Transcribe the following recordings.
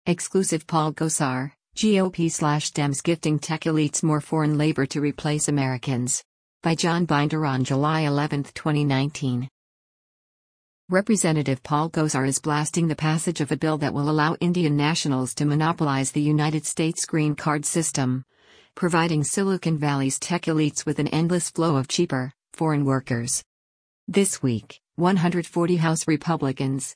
Exclusive Paul Gosar, GOP/Dems gifting tech elites more foreign labor to replace Americans. By John Binder on July 11, 2019. Representative Paul Gosar is blasting the passage of a bill that will allow Indian nationals to monopolize the United States green card system, providing Silicon Valley's tech elites with an endless flow of cheaper, foreign workers. This week, 140 House Republicans,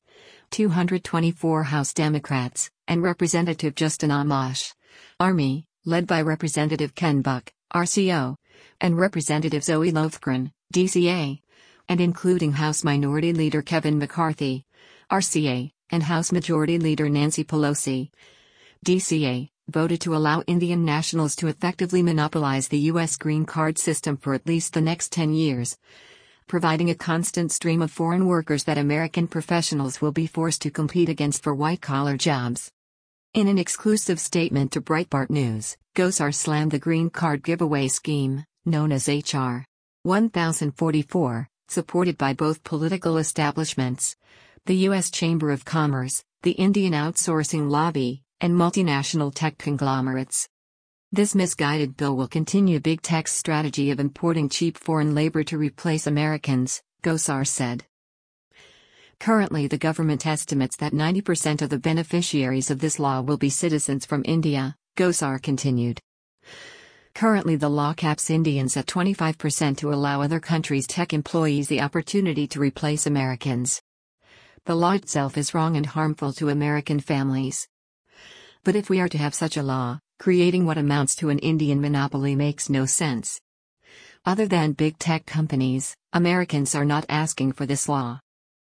224 House Democrats, and Representative Justin Amash, Army, led by Representative Ken Buck, RCO, and Representative Zoe Lofgren, DCA, and including House Minority Leader Kevin McCarthy, RCA, and House Majority Leader Nancy Pelosi, DCA, voted to allow Indian nationals to effectively monopolize the U.S. green card system for at least the next 10 years, providing a constant stream of foreign workers that American professionals will be forced to compete against for white-collar jobs. In an exclusive statement to Breitbart News, Gosar slammed the green card giveaway scheme, known as H.R. 1044, supported by both political establishments, the U.S. Chamber of Commerce, the Indian outsourcing lobby, and multinational tech conglomerates. This misguided bill will continue big tech's strategy of importing cheap foreign labor to replace Americans, Gosar said. Currently, the government estimates that 90% of the beneficiaries of this law will be citizens from India, Gosar continued. Currently, the law caps Indians at 25% to allow other countries' tech employees the opportunity to replace Americans. The law itself is wrong and harmful to American families. But if we are to have such a law, creating what amounts to an Indian monopoly makes no sense. Other than big tech companies, Americans are not asking for this law.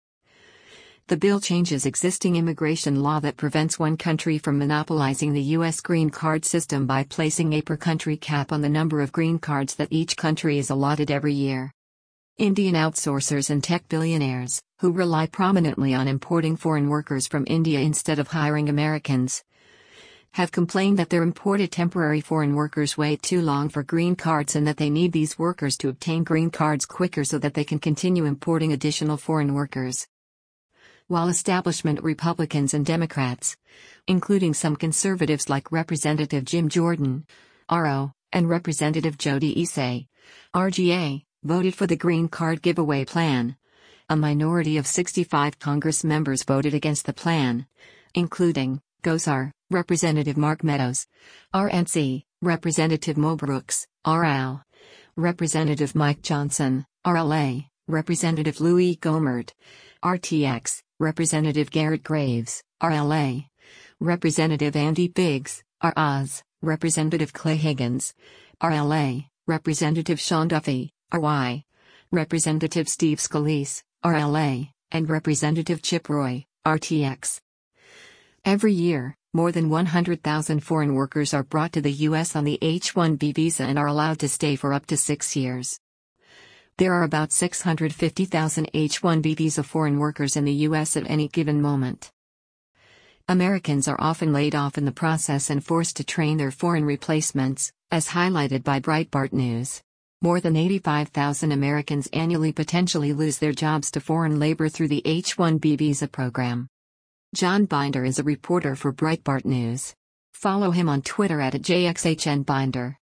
The bill changes existing immigration law that prevents one country from monopolizing the U.S. green card system by placing a per-country cap on the number of green cards that each country is allotted every year. Indian outsourcers and tech billionaires, who rely prominently on importing foreign workers from India instead of hiring Americans, have complained that their imported temporary foreign workers wait too long for green cards and that they need these workers to obtain green cards quicker so that they can continue importing additional foreign workers. While establishment Republicans and Democrats, including some conservatives like Representative Jim Jordan, RO, and Representative Jody Isay, RGA, voted for the green card giveaway plan, a minority of 65 Congress members voted against the plan, including Gosar, Representative Mark Meadows, RNC, Representative Mo Brooks, RL, Representative Mike Johnson, RLA, Representative Louis Gohmert, RTX, Representative Garrett Graves, RLA, Representative Andy Biggs, ROZ, Representative Clay Higgins, RLA, Representative Sean Duffy, RY, Representative Steve Scalise, RLA, and Representative Chip Roy, RTX. Every year, more than 100,000 foreign workers are brought to the U.S. on the H-1B visa and are allowed to stay for up to 6 years. There are about 650,000 H-1B visa foreign workers in the U.S. at any given moment. Americans are often laid off in the process and forced to train their foreign replacements, as highlighted by Breitbart News. More than 85,000 Americans annually potentially lose their jobs to foreign labor through the H-1B visa program. John Binder is a reporter for Breitbart News. Follow him on Twitter @JXHNBinder.